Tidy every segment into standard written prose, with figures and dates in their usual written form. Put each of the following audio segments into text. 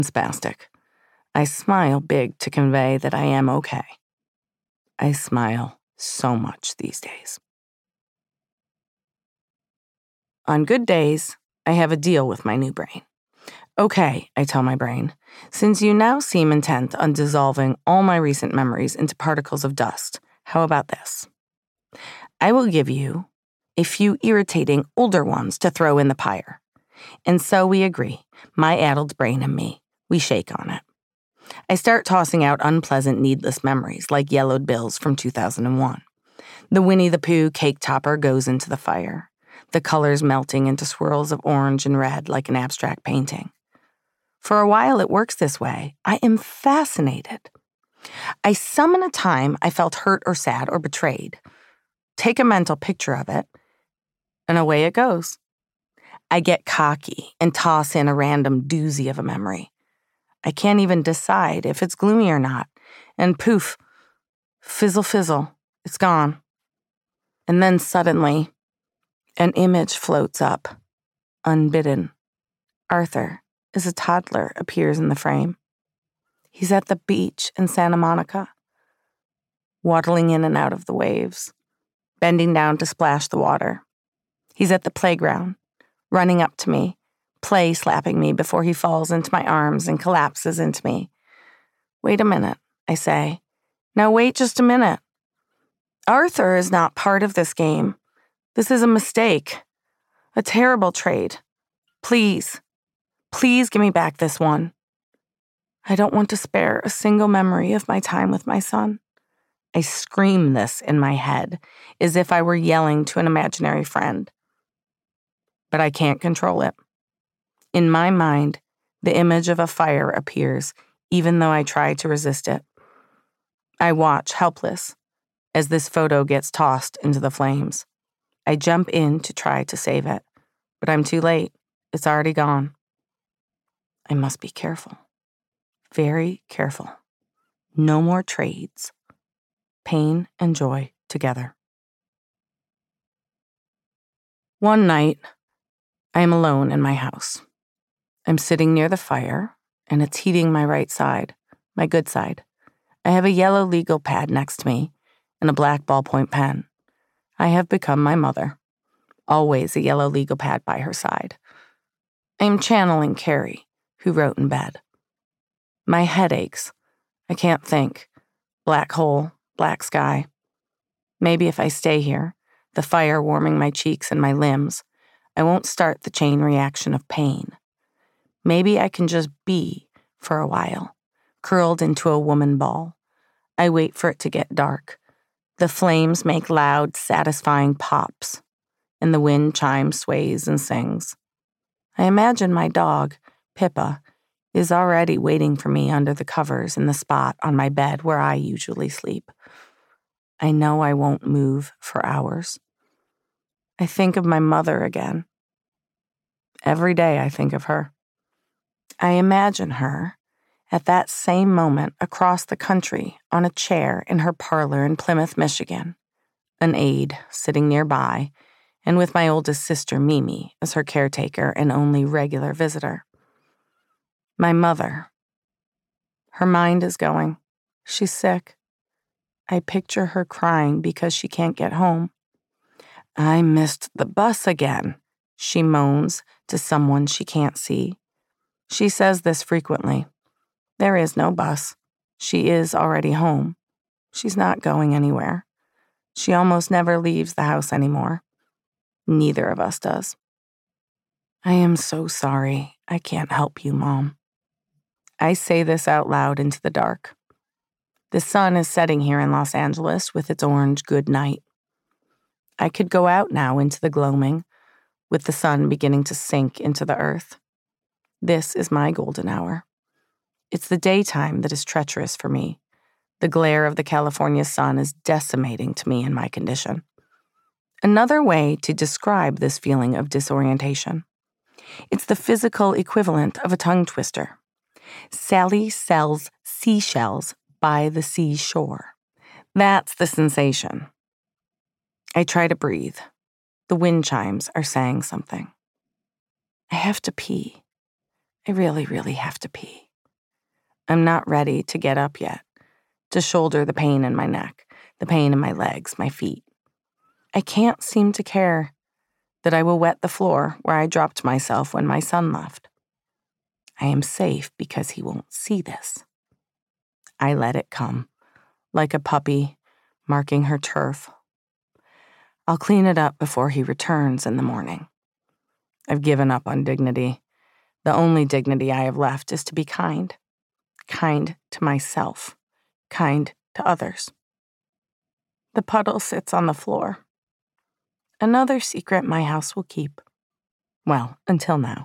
spastic. I smile big to convey that I am okay. I smile so much these days. On good days, I have a deal with my new brain. Okay, I tell my brain, since you now seem intent on dissolving all my recent memories into particles of dust, how about this? I will give you a few irritating older ones to throw in the pyre. And so we agree, my addled brain and me. We shake on it. I start tossing out unpleasant, needless memories like yellowed bills from 2001. The Winnie the Pooh cake topper goes into the fire, the colors melting into swirls of orange and red like an abstract painting. For a while it works this way. I am fascinated. I summon a time I felt hurt or sad or betrayed, take a mental picture of it, and away it goes. I get cocky and toss in a random doozy of a memory. I can't even decide if it's gloomy or not, and poof, fizzle fizzle, it's gone. And then suddenly, an image floats up, unbidden. Arthur, as a toddler, appears in the frame. He's at the beach in Santa Monica, waddling in and out of the waves, bending down to splash the water. He's at the playground, running up to me, play slapping me before he falls into my arms and collapses into me. Wait a minute, I say. Now wait just a minute. Arthur is not part of this game. This is a mistake. A terrible trade. Please give me back this one. I don't want to spare a single memory of my time with my son. I scream this in my head, as if I were yelling to an imaginary friend. But I can't control it. In my mind, the image of a fire appears, even though I try to resist it. I watch, helpless, as this photo gets tossed into the flames. I jump in to try to save it, but I'm too late. It's already gone. I must be careful. Very careful. No more trades. Pain and joy together. One night, I am alone in my house. I'm sitting near the fire, and it's heating my right side, my good side. I have a yellow legal pad next to me and a black ballpoint pen. I have become my mother, always a yellow legal pad by her side. I am channeling Carrie, who wrote in bed. My head aches. I can't think. Black hole, black sky. Maybe if I stay here, the fire warming my cheeks and my limbs, I won't start the chain reaction of pain. Maybe I can just be for a while, curled into a woman ball. I wait for it to get dark. The flames make loud, satisfying pops, and the wind chimes, sways, and sings. I imagine my dog, Pippa, is already waiting for me under the covers in the spot on my bed where I usually sleep. I know I won't move for hours. I think of my mother again. Every day I think of her. I imagine her at that same moment across the country on a chair in her parlor in Plymouth, Michigan, an aide sitting nearby, and with my oldest sister, Mimi, as her caretaker and only regular visitor. My mother. Her mind is going. She's sick. I picture her crying because she can't get home. I missed the bus again, she moans to someone she can't see. She says this frequently. There is no bus. She is already home. She's not going anywhere. She almost never leaves the house anymore. Neither of us does. I am so sorry. I can't help you, Mom. I say this out loud into the dark. The sun is setting here in Los Angeles with its orange good night. I could go out now into the gloaming, with the sun beginning to sink into the earth. This is my golden hour. It's the daytime that is treacherous for me. The glare of the California sun is decimating to me in my condition. Another way to describe this feeling of disorientation. It's the physical equivalent of a tongue twister. Sally sells seashells by the seashore. That's the sensation. I try to breathe. The wind chimes are saying something. I have to pee. I really, really have to pee. I'm not ready to get up yet, to shoulder the pain in my neck, the pain in my legs, my feet. I can't seem to care that I will wet the floor where I dropped myself when my son left. I am safe because he won't see this. I let it come, like a puppy marking her turf. I'll clean it up before he returns in the morning. I've given up on dignity. The only dignity I have left is to be kind. Kind to myself. Kind to others. The puddle sits on the floor. Another secret my house will keep. Well, until now.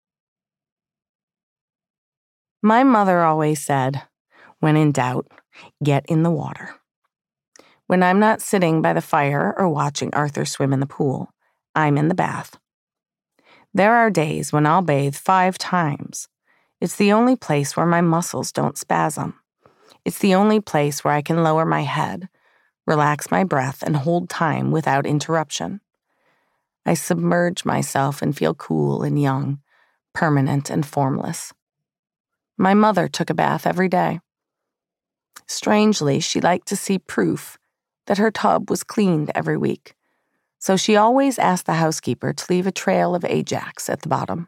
My mother always said, when in doubt, get in the water. When I'm not sitting by the fire or watching Arthur swim in the pool, I'm in the bath. There are days when I'll bathe 5 times. It's the only place where my muscles don't spasm. It's the only place where I can lower my head, relax my breath, and hold time without interruption. I submerge myself and feel cool and young, permanent and formless. My mother took a bath every day. Strangely, she liked to see proof that her tub was cleaned every week, so she always asked the housekeeper to leave a trail of Ajax at the bottom.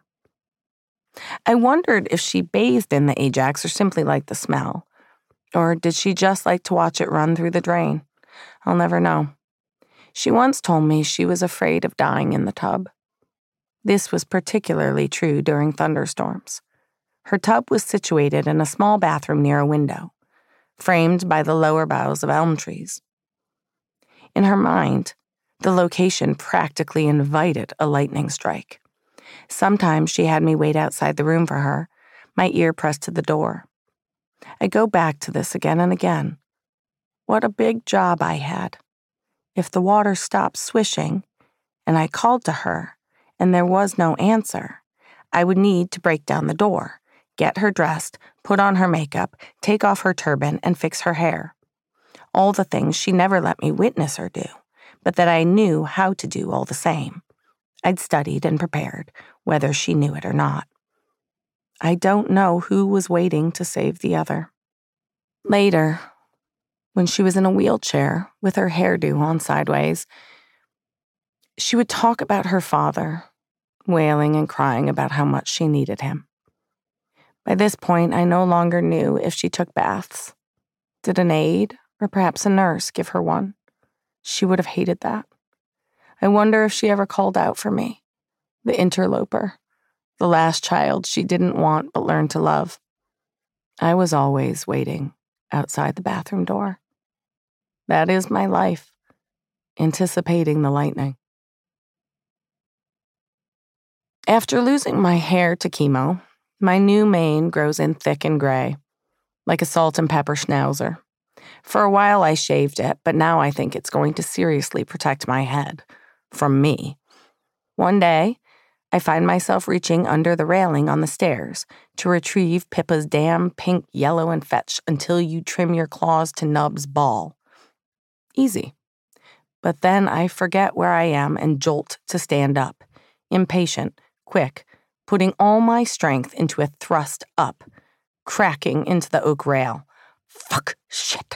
I wondered if she bathed in the Ajax or simply liked the smell, or did she just like to watch it run through the drain? I'll never know. She once told me she was afraid of dying in the tub. This was particularly true during thunderstorms. Her tub was situated in a small bathroom near a window, framed by the lower boughs of elm trees. In her mind, the location practically invited a lightning strike. Sometimes she had me wait outside the room for her, my ear pressed to the door. I go back to this again and again. What a big job I had. If the water stopped swishing, and I called to her, and there was no answer, I would need to break down the door, get her dressed, put on her makeup, take off her turban, and fix her hair. All the things she never let me witness or do, but that I knew how to do all the same. I'd studied and prepared, whether she knew it or not. I don't know who was waiting to save the other. Later, when she was in a wheelchair with her hairdo on sideways, she would talk about her father, wailing and crying about how much she needed him. By this point, I no longer knew if she took baths. Did an aide or perhaps a nurse give her one? She would have hated that. I wonder if she ever called out for me, the interloper, the last child she didn't want but learned to love. I was always waiting outside the bathroom door. That is my life, anticipating the lightning. After losing my hair to chemo, my new mane grows in thick and gray, like a salt and pepper schnauzer. For a while I shaved it, but now I think it's going to seriously protect my head. From me. One day, I find myself reaching under the railing on the stairs to retrieve Pippa's damn pink, yellow, and fetch until you trim your claws to Nub's ball. Easy. But then I forget where I am and jolt to stand up, impatient, quick, putting all my strength into a thrust up, cracking into the oak rail. Fuck, shit.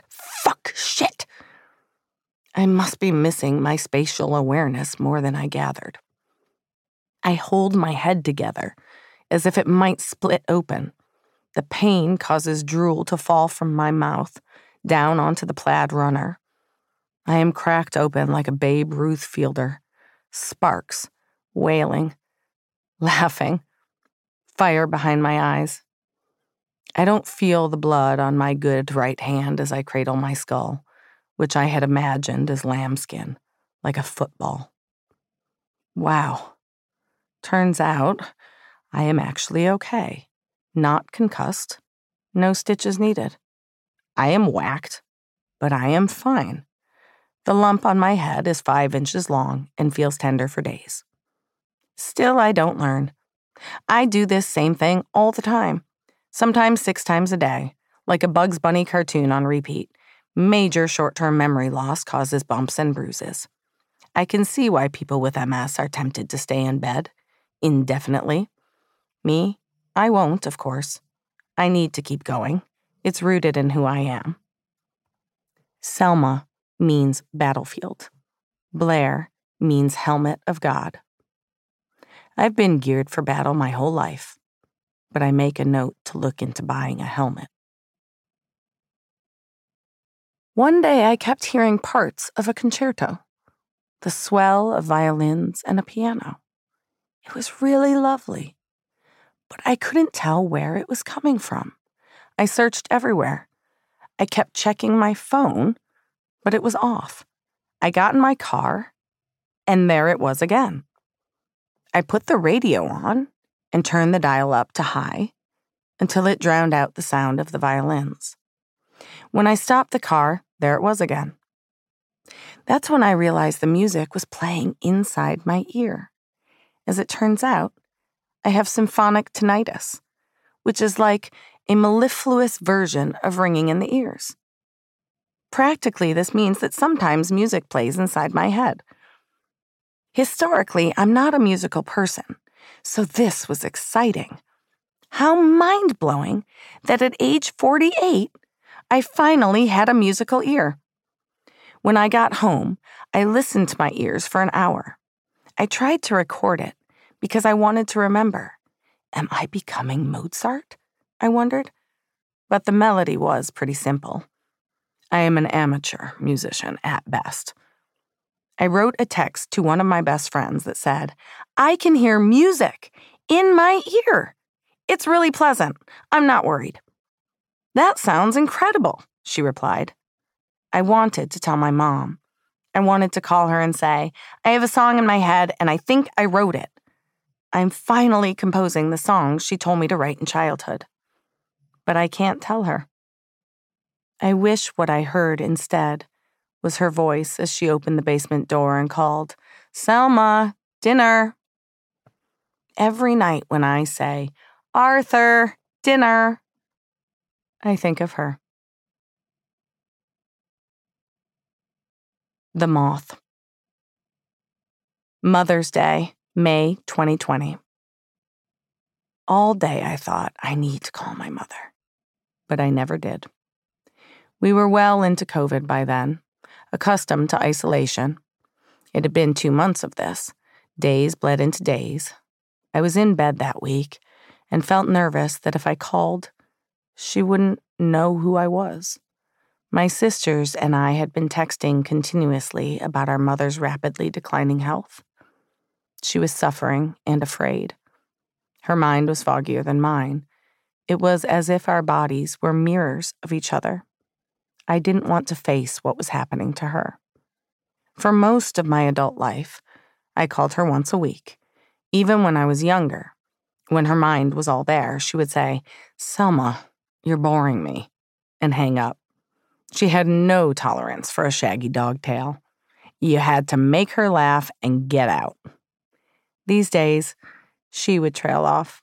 I must be missing my spatial awareness more than I gathered. I hold my head together, as if it might split open. The pain causes drool to fall from my mouth, down onto the plaid runner. I am cracked open like a Babe Ruth fielder. Sparks, wailing, laughing, fire behind my eyes. I don't feel the blood on my good right hand as I cradle my skull, which I had imagined as lambskin, like a football. Wow. Turns out I am actually okay. Not concussed. No stitches needed. I am whacked, but I am fine. The lump on my head is 5 inches long and feels tender for days. Still, I don't learn. I do this same thing all the time, sometimes 6 times a day, like a Bugs Bunny cartoon on repeat. Major short-term memory loss causes bumps and bruises. I can see why people with MS are tempted to stay in bed indefinitely. Me, I won't, of course. I need to keep going. It's rooted in who I am. Selma means battlefield. Blair means helmet of God. I've been geared for battle my whole life, but I make a note to look into buying a helmet. One day I kept hearing parts of a concerto, the swell of violins and a piano. It was really lovely, but I couldn't tell where it was coming from. I searched everywhere. I kept checking my phone, but it was off. I got in my car, and there it was again. I put the radio on and turned the dial up to high until it drowned out the sound of the violins. When I stopped the car, there it was again. That's when I realized the music was playing inside my ear. As it turns out, I have symphonic tinnitus, which is like a mellifluous version of ringing in the ears. Practically, this means that sometimes music plays inside my head. Historically, I'm not a musical person, so this was exciting. How mind-blowing that at age 48, I finally had a musical ear. When I got home, I listened to my ears for an hour. I tried to record it because I wanted to remember. Am I becoming Mozart? I wondered. But the melody was pretty simple. I am an amateur musician at best. I wrote a text to one of my best friends that said, I can hear music in my ear. It's really pleasant. I'm not worried. That sounds incredible, she replied. I wanted to tell my mom. I wanted to call her and say, I have a song in my head and I think I wrote it. I'm finally composing the songs she told me to write in childhood. But I can't tell her. I wish what I heard instead was her voice as she opened the basement door and called, Selma, dinner. Every night when I say, Arthur, dinner, I think of her. The Moth. Mother's Day, May 2020. All day I thought, I need to call my mother. But I never did. We were well into COVID by then, accustomed to isolation. It had been 2 months of this. Days bled into days. I was in bed that week and felt nervous that if I called, she wouldn't know who I was. My sisters and I had been texting continuously about our mother's rapidly declining health. She was suffering and afraid. Her mind was foggier than mine. It was as if our bodies were mirrors of each other. I didn't want to face what was happening to her. For most of my adult life, I called her once a week. Even when I was younger, when her mind was all there, she would say, Selma, you're boring me, and hang up. She had no tolerance for a shaggy dog tail. You had to make her laugh and get out. These days, she would trail off.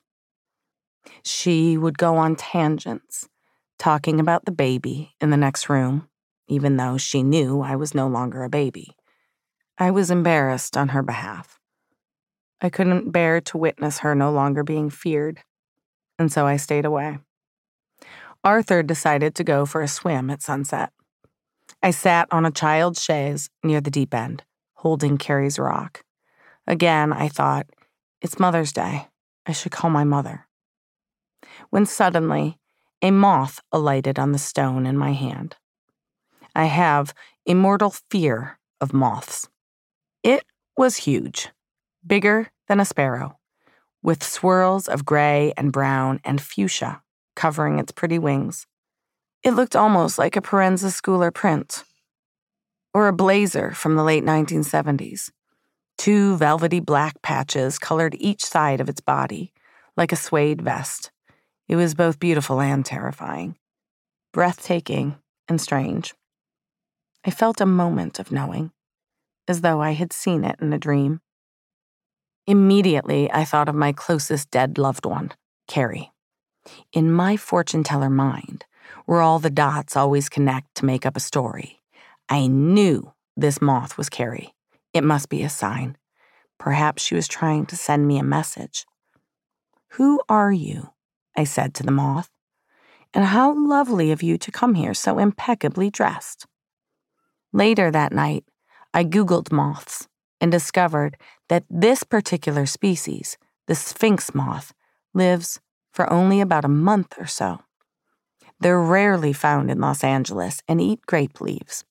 She would go on tangents, talking about the baby in the next room, even though she knew I was no longer a baby. I was embarrassed on her behalf. I couldn't bear to witness her no longer being feared, and so I stayed away. Arthur decided to go for a swim at sunset. I sat on a child's chaise near the deep end, holding Carrie's rock. Again, I thought, it's Mother's Day. I should call my mother. When suddenly, a moth alighted on the stone in my hand. I have immortal fear of moths. It was huge, bigger than a sparrow, with swirls of gray and brown and fuchsia covering its pretty wings. It looked almost like a Parenza Schooler print, or a blazer from the late 1970s. 2 velvety black patches colored each side of its body, like a suede vest. It was both beautiful and terrifying, breathtaking and strange. I felt a moment of knowing, as though I had seen it in a dream. Immediately, I thought of my closest dead loved one, Carrie. In my fortune-teller mind, where all the dots always connect to make up a story, I knew this moth was Carrie. It must be a sign. Perhaps she was trying to send me a message. Who are you? I said to the moth. And how lovely of you to come here so impeccably dressed." Later that night, I Googled moths and discovered that this particular species, the sphinx moth, lives for only about a month or so. They're rarely found in Los Angeles and eat grape leaves.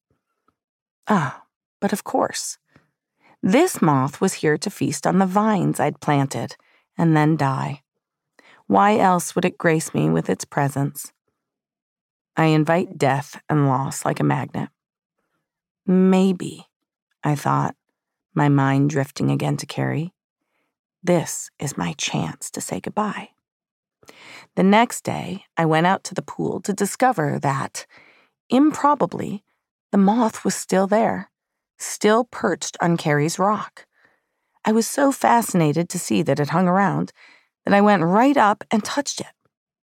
But of course, this moth was here to feast on the vines I'd planted and then die. Why else would it grace me with its presence? I invite death and loss like a magnet. Maybe, I thought, my mind drifting again to Carrie, this is my chance to say goodbye. The next day, I went out to the pool to discover that, improbably, the moth was still there, still perched on Carrie's rock. I was so fascinated to see that it hung around that I went right up and touched it.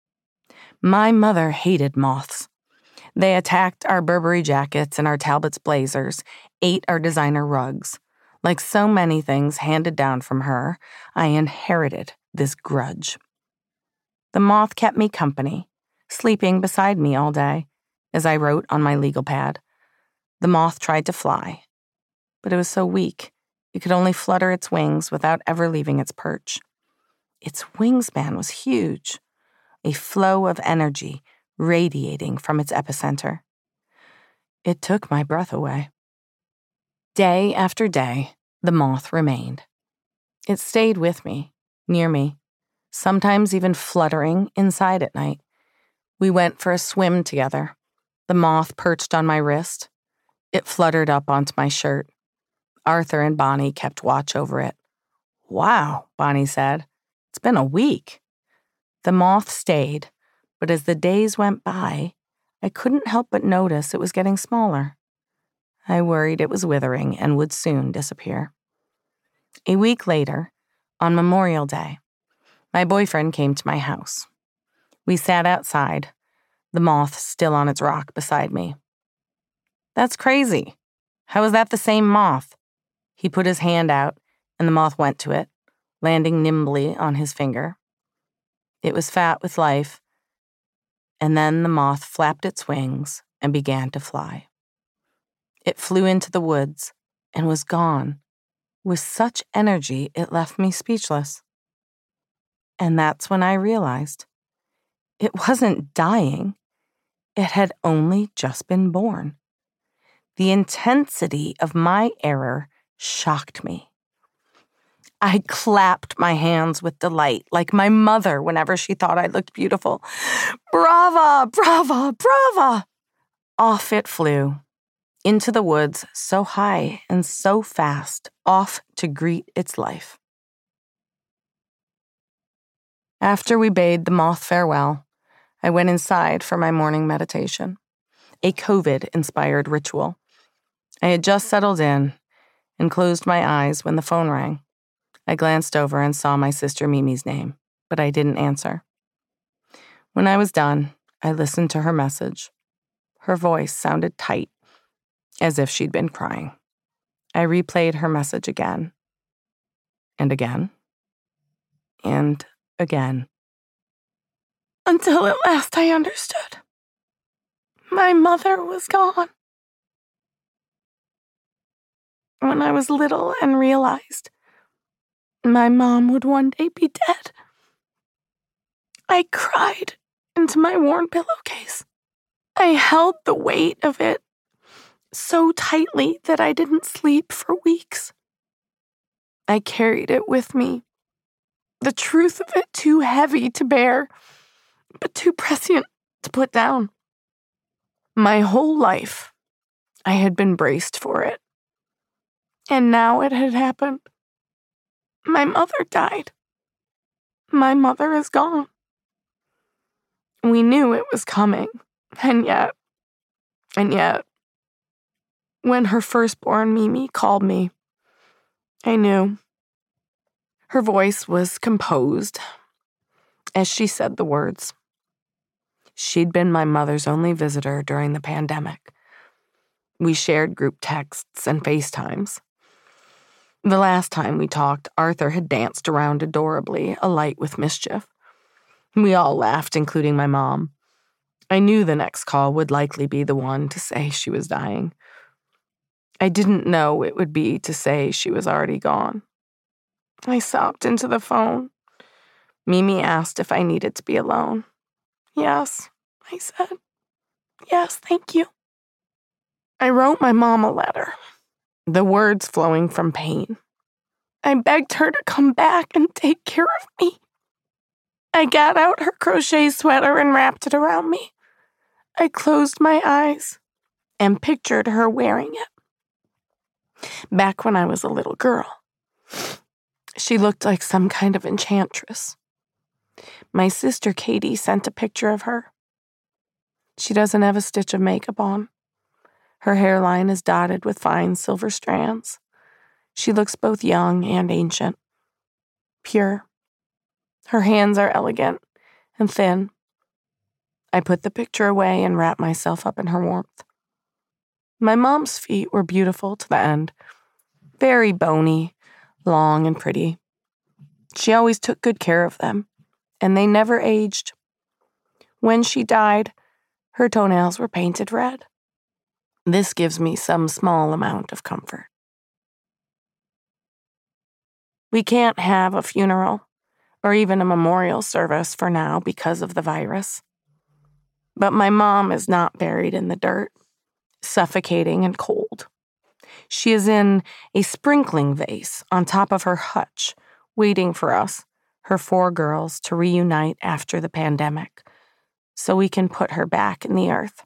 My mother hated moths. They attacked our Burberry jackets and our Talbot's blazers, ate our designer rugs. Like so many things handed down from her, I inherited this grudge. The moth kept me company, sleeping beside me all day, as I wrote on my legal pad. The moth tried to fly, but it was so weak, it could only flutter its wings without ever leaving its perch. Its wingspan was huge, a flow of energy radiating from its epicenter. It took my breath away. Day after day, the moth remained. It stayed with me, near me, sometimes even fluttering inside at night. We went for a swim together. The moth perched on my wrist. It fluttered up onto my shirt. Arthur and Bonnie kept watch over it. "Wow," Bonnie said. "It's been a week." The moth stayed, but as the days went by, I couldn't help but notice it was getting smaller. I worried it was withering and would soon disappear. A week later, on Memorial Day, my boyfriend came to my house. We sat outside, the moth still on its rock beside me. "That's crazy. How is that the same moth?" He put his hand out, and the moth went to it, landing nimbly on his finger. It was fat with life, and then the moth flapped its wings and began to fly. It flew into the woods and was gone, with such energy it left me speechless. And that's when I realized it wasn't dying. It had only just been born. The intensity of my error shocked me. I clapped my hands with delight, like my mother whenever she thought I looked beautiful. "Brava, brava, brava!" Off it flew, into the woods, so high and so fast, off to greet its life. After we bade the moth farewell, I went inside for my morning meditation, a COVID-inspired ritual. I had just settled in and closed my eyes when the phone rang. I glanced over and saw my sister Mimi's name, but I didn't answer. When I was done, I listened to her message. Her voice sounded tight, as if she'd been crying. I replayed her message again, and again, and again, until at last I understood. My mother was gone. When I was little and realized my mom would one day be dead, I cried into my worn pillowcase. I held the weight of it so tightly that I didn't sleep for weeks. I carried it with me, the truth of it too heavy to bear, but too prescient to put down. My whole life, I had been braced for it. And now it had happened. My mother died. My mother is gone. We knew it was coming, and yet, when her firstborn Mimi called me, I knew. Her voice was composed as she said the words. She'd been my mother's only visitor during the pandemic. We shared group texts and FaceTimes. The last time we talked, Arthur had danced around adorably, alight with mischief. We all laughed, including my mom. I knew the next call would likely be the one to say she was dying. I didn't know it would be to say she was already gone. I sobbed into the phone. Mimi asked if I needed to be alone. Yes, I said. Yes, thank you. I wrote my mom a letter, the words flowing from pain. I begged her to come back and take care of me. I got out her crochet sweater and wrapped it around me. I closed my eyes and pictured her wearing it. Back when I was a little girl, she looked like some kind of enchantress. My sister Katie sent a picture of her. She doesn't have a stitch of makeup on. Her hairline is dotted with fine silver strands. She looks both young and ancient, pure. Her hands are elegant and thin. I put the picture away and wrapped myself up in her warmth. My mom's feet were beautiful to the end, very bony, long and pretty. She always took good care of them, and they never aged. When she died, her toenails were painted red. This gives me some small amount of comfort. We can't have a funeral or even a memorial service for now because of the virus. But my mom is not buried in the dirt, suffocating and cold. She is in a sprinkling vase on top of her hutch, waiting for us, her 4 girls, to reunite after the pandemic, so we can put her back in the earth.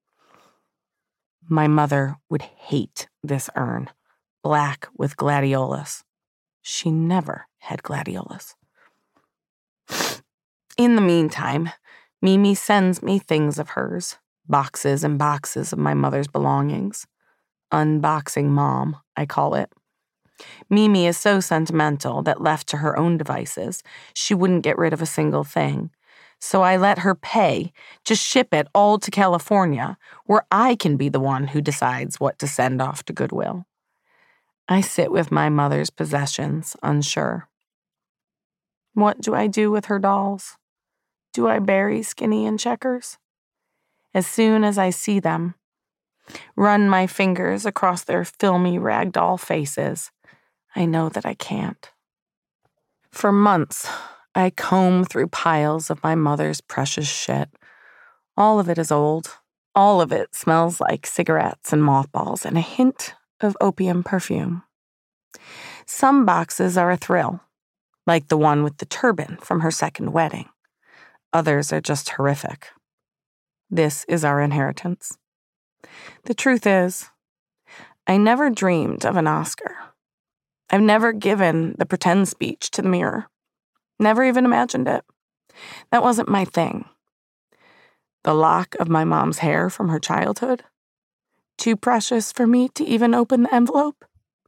My mother would hate this urn, black with gladiolus. She never had gladiolus. In the meantime, Mimi sends me things of hers, boxes and boxes of my mother's belongings. Unboxing Mom, I call it. Mimi is so sentimental that left to her own devices, she wouldn't get rid of a single thing. So I let her pay to ship it all to California, where I can be the one who decides what to send off to Goodwill. I sit with my mother's possessions, unsure. What do I do with her dolls? Do I bury Skinny and Checkers? As soon as I see them, run my fingers across their filmy ragdoll faces, I know that I can't. For months, I comb through piles of my mother's precious shit. All of it is old. All of it smells like cigarettes and mothballs and a hint of opium perfume. Some boxes are a thrill, like the one with the turban from her second wedding. Others are just horrific. This is our inheritance. The truth is, I never dreamed of an Oscar. I've never given the pretend speech to the mirror. Never even imagined it. That wasn't my thing. The lock of my mom's hair from her childhood, too precious for me to even open the envelope.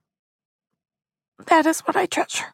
That is what I treasure.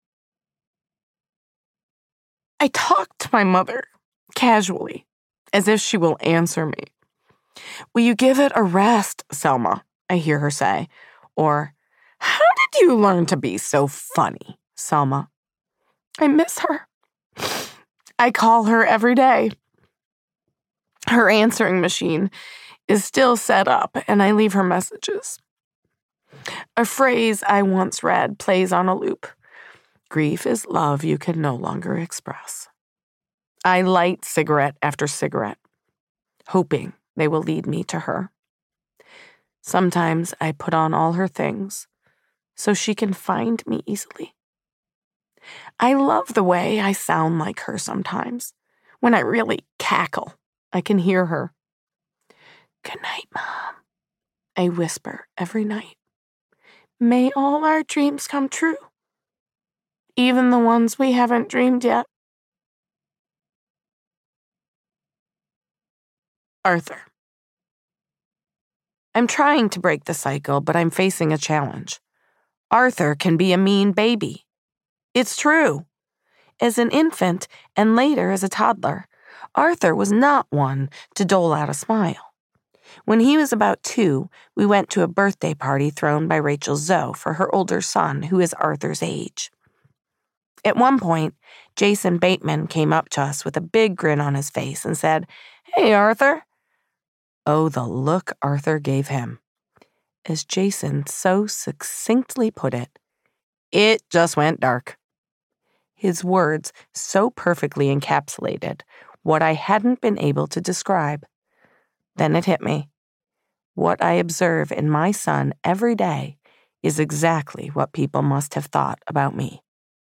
I talk to my mother, casually, as if she will answer me. Will you give it a rest, Selma? I hear her say. Or, how did you learn to be so funny, Selma? I miss her. I call her every day. Her answering machine is still set up, and I leave her messages. A phrase I once read plays on a loop. Grief is love you can no longer express. I light cigarette after cigarette, hoping they will lead me to her. Sometimes I put on all her things so she can find me easily. I love the way I sound like her sometimes. When I really cackle, I can hear her. Good night, Mom, I whisper every night. May all our dreams come true, even the ones we haven't dreamed yet. Arthur. I'm trying to break the cycle, but I'm facing a challenge. Arthur can be a mean baby. It's true. As an infant and later as a toddler, Arthur was not one to dole out a smile. When he was about 2, we went to a birthday party thrown by Rachel Zoe for her older son, who is Arthur's age. At one point, Jason Bateman came up to us with a big grin on his face and said, "Hey, Arthur." Oh, the look Arthur gave him. As Jason so succinctly put it just went dark. His words so perfectly encapsulated what I hadn't been able to describe. Then it hit me. What I observe in my son every day is exactly what people must have thought about me.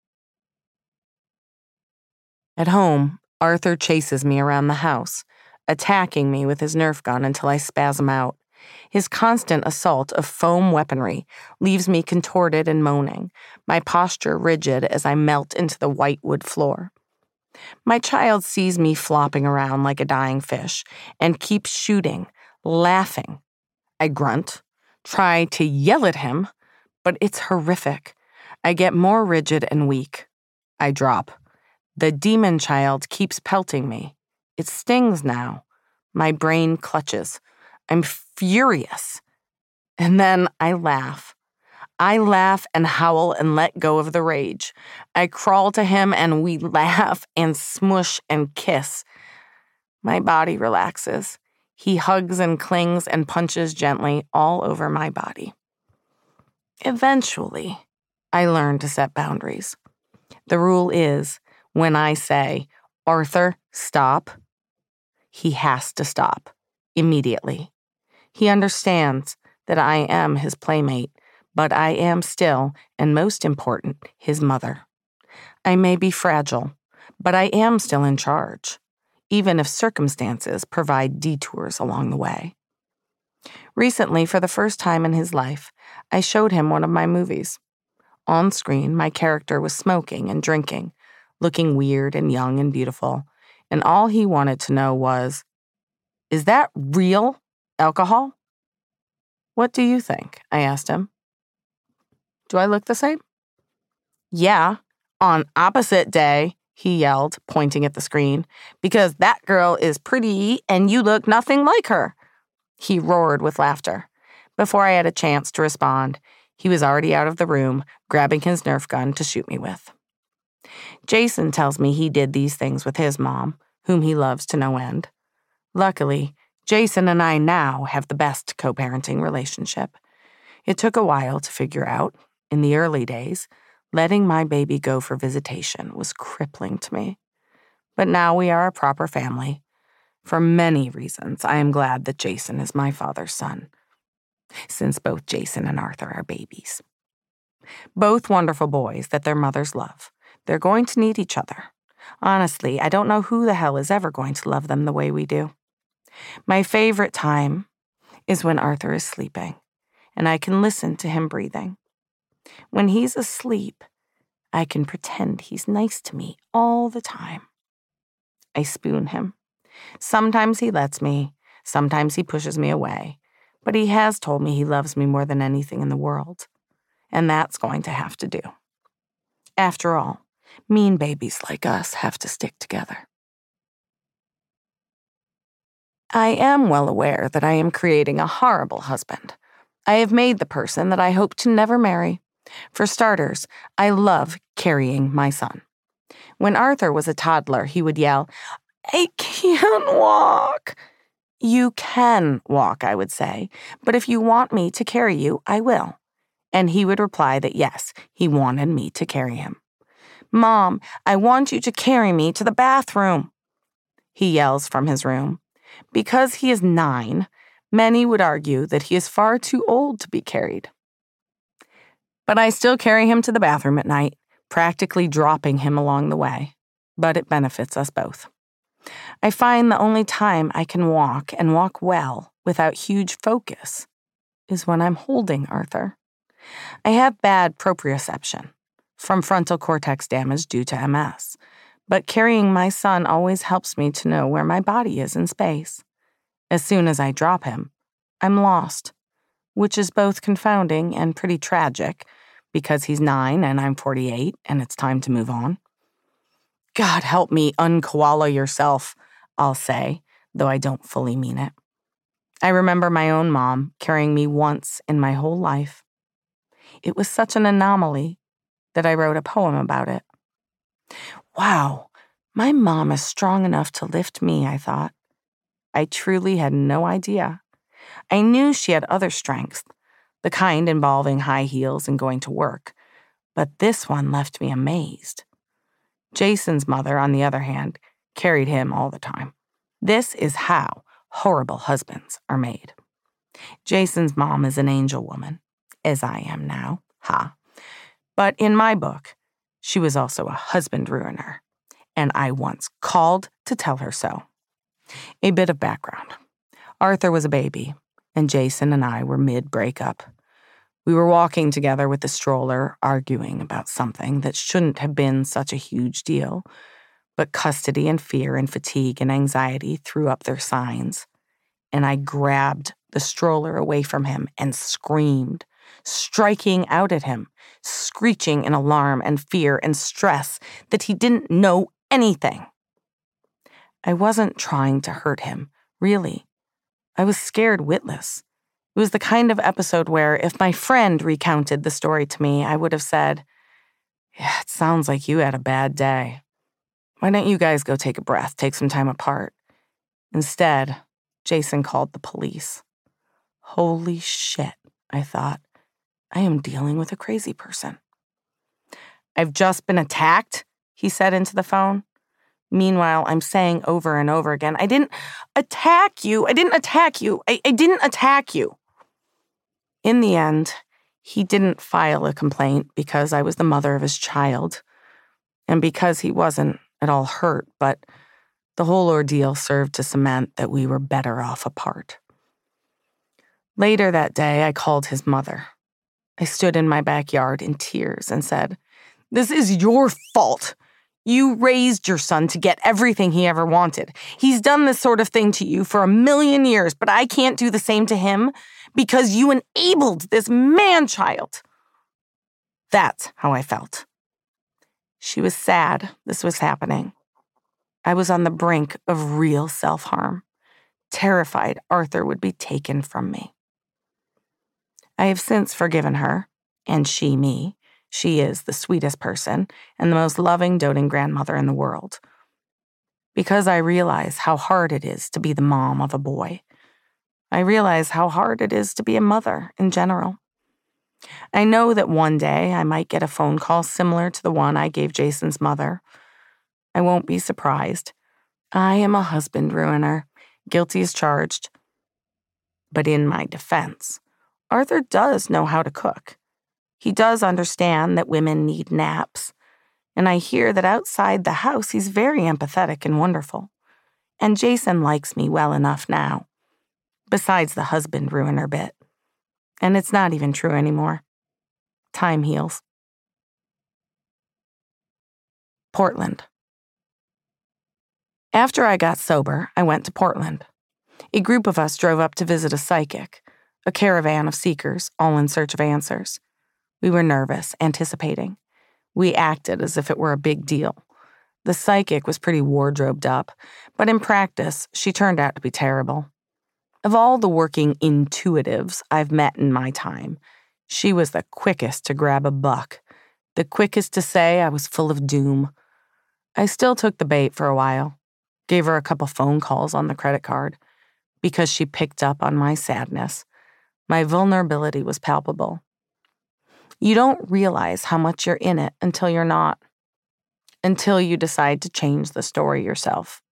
At home, Arthur chases me around the house, attacking me with his Nerf gun until I spasm out. His constant assault of foam weaponry leaves me contorted and moaning, my posture rigid as I melt into the white wood floor. My child sees me flopping around like a dying fish and keeps shooting, laughing. I grunt, try to yell at him, but it's horrific. I get more rigid and weak. I drop. The demon child keeps pelting me. It stings now. My brain clutches. I'm furious. And then I laugh. I laugh and howl and let go of the rage. I crawl to him and we laugh and smush and kiss. My body relaxes. He hugs and clings and punches gently all over my body. Eventually, I learn to set boundaries. The rule is, when I say, "Arthur, stop," he has to stop immediately. He understands that I am his playmate, but I am still, and most important, his mother. I may be fragile, but I am still in charge, even if circumstances provide detours along the way. Recently, for the first time in his life, I showed him one of my movies. On screen, my character was smoking and drinking, looking weird and young and beautiful, and all he wanted to know was, "Is that real alcohol?" "What do you think?" I asked him. "Do I look the same?" "Yeah, on opposite day," he yelled, pointing at the screen, "because that girl is pretty and you look nothing like her." He roared with laughter. Before I had a chance to respond, he was already out of the room, grabbing his Nerf gun to shoot me with. Jason tells me he did these things with his mom, whom he loves to no end. Luckily, Jason and I now have the best co-parenting relationship. It took a while to figure out. In the early days, letting my baby go for visitation was crippling to me. But now we are a proper family. For many reasons, I am glad that Jason is my father's son, since both Jason and Arthur are babies. Both wonderful boys that their mothers love. They're going to need each other. Honestly, I don't know who the hell is ever going to love them the way we do. My favorite time is when Arthur is sleeping, and I can listen to him breathing. When he's asleep, I can pretend he's nice to me all the time. I spoon him. Sometimes he lets me, sometimes he pushes me away, but he has told me he loves me more than anything in the world, and that's going to have to do. After all, mean babies like us have to stick together. I am well aware that I am creating a horrible husband. I have made the person that I hope to never marry. For starters, I love carrying my son. When Arthur was a toddler, he would yell, "I can't walk." "You can walk," I would say, "but if you want me to carry you, I will." And he would reply that yes, he wanted me to carry him. "Mom, I want you to carry me to the bathroom," he yells from his room. Because he is 9, many would argue that he is far too old to be carried. But I still carry him to the bathroom at night, practically dropping him along the way. But it benefits us both. I find the only time I can walk and walk well without huge focus is when I'm holding Arthur. I have bad proprioception from frontal cortex damage due to MS, but carrying my son always helps me to know where my body is in space. As soon as I drop him, I'm lost, which is both confounding and pretty tragic because he's 9 and I'm 48 and it's time to move on. God help me unkoala yourself, I'll say, though I don't fully mean it. I remember my own mom carrying me once in my whole life. It was such an anomaly that I wrote a poem about it. Wow, my mom is strong enough to lift me, I thought. I truly had no idea. I knew she had other strengths, the kind involving high heels and going to work, but this one left me amazed. Jason's mother, on the other hand, carried him all the time. This is how horrible husbands are made. Jason's mom is an angel woman, as I am now, But in my book, she was also a husband ruiner, and I once called to tell her so. A bit of background. Arthur was a baby, and Jason and I were mid-breakup. We were walking together with the stroller, arguing about something that shouldn't have been such a huge deal, but custody and fear and fatigue and anxiety threw up their signs, and I grabbed the stroller away from him and screamed, striking out at him, screeching in alarm and fear and stress that he didn't know anything. I wasn't trying to hurt him, really. I was scared witless. It was the kind of episode where if my friend recounted the story to me, I would have said, "Yeah, it sounds like you had a bad day. Why don't you guys go take a breath, take some time apart?" Instead, Jason called the police. Holy shit, I thought. I am dealing with a crazy person. "I've just been attacked," he said into the phone. Meanwhile, I'm saying over and over again, I didn't attack you. I didn't attack you. I didn't attack you. In the end, he didn't file a complaint because I was the mother of his child, and because he wasn't at all hurt, but the whole ordeal served to cement that we were better off apart. Later that day, I called his mother. I stood in my backyard in tears and said, "This is your fault. You raised your son to get everything he ever wanted. He's done this sort of thing to you for 1,000,000 years, but I can't do the same to him because you enabled this man-child." That's how I felt. She was sad this was happening. I was on the brink of real self-harm, terrified Arthur would be taken from me. I have since forgiven her, and she me. She is the sweetest person and the most loving, doting grandmother in the world. Because I realize how hard it is to be the mom of a boy. I realize how hard it is to be a mother in general. I know that one day I might get a phone call similar to the one I gave Jason's mother. I won't be surprised. I am a husband ruiner, guilty as charged. But in my defense, Arthur does know how to cook. He does understand that women need naps, and I hear that outside the house he's very empathetic and wonderful. And Jason likes me well enough now, besides the husband ruiner bit. And it's not even true anymore. Time heals. Portland. After I got sober, I went to Portland. A group of us drove up to visit a psychic, a caravan of seekers, all in search of answers. We were nervous, anticipating. We acted as if it were a big deal. The psychic was pretty wardrobed up, but in practice, she turned out to be terrible. Of all the working intuitives I've met in my time, she was the quickest to grab a buck, the quickest to say I was full of doom. I still took the bait for a while, gave her a couple phone calls on the credit card, because she picked up on my sadness. My vulnerability was palpable. You don't realize how much you're in it until you're not, until you decide to change the story yourself.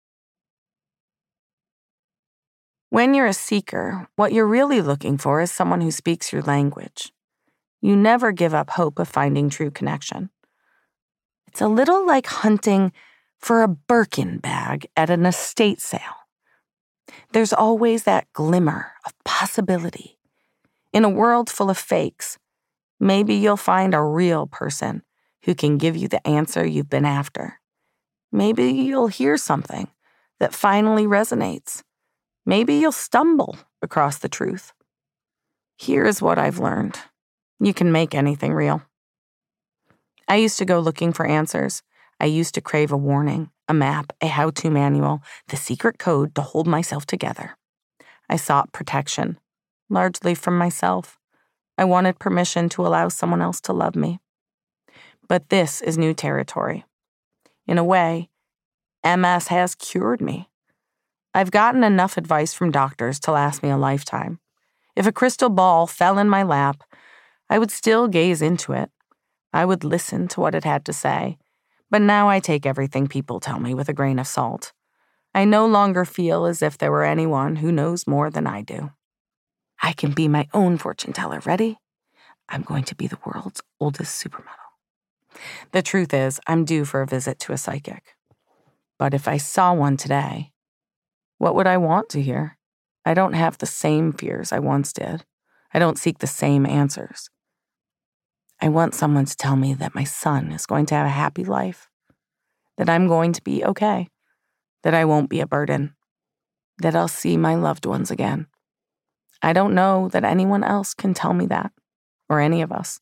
When you're a seeker, what you're really looking for is someone who speaks your language. You never give up hope of finding true connection. It's a little like hunting for a Birkin bag at an estate sale. There's always that glimmer of possibility. In a world full of fakes, maybe you'll find a real person who can give you the answer you've been after. Maybe you'll hear something that finally resonates. Maybe you'll stumble across the truth. Here is what I've learned. You can make anything real. I used to go looking for answers. I used to crave a warning, a map, a how-to manual, the secret code to hold myself together. I sought protection, largely from myself. I wanted permission to allow someone else to love me. But this is new territory. In a way, MS has cured me. I've gotten enough advice from doctors to last me a lifetime. If a crystal ball fell in my lap, I would still gaze into it. I would listen to what it had to say. But now I take everything people tell me with a grain of salt. I no longer feel as if there were anyone who knows more than I do. I can be my own fortune teller. Ready? I'm going to be the world's oldest supermodel. The truth is, I'm due for a visit to a psychic. But if I saw one today, what would I want to hear? I don't have the same fears I once did. I don't seek the same answers. I want someone to tell me that my son is going to have a happy life, that I'm going to be okay, that I won't be a burden, that I'll see my loved ones again. I don't know that anyone else can tell me that, or any of us.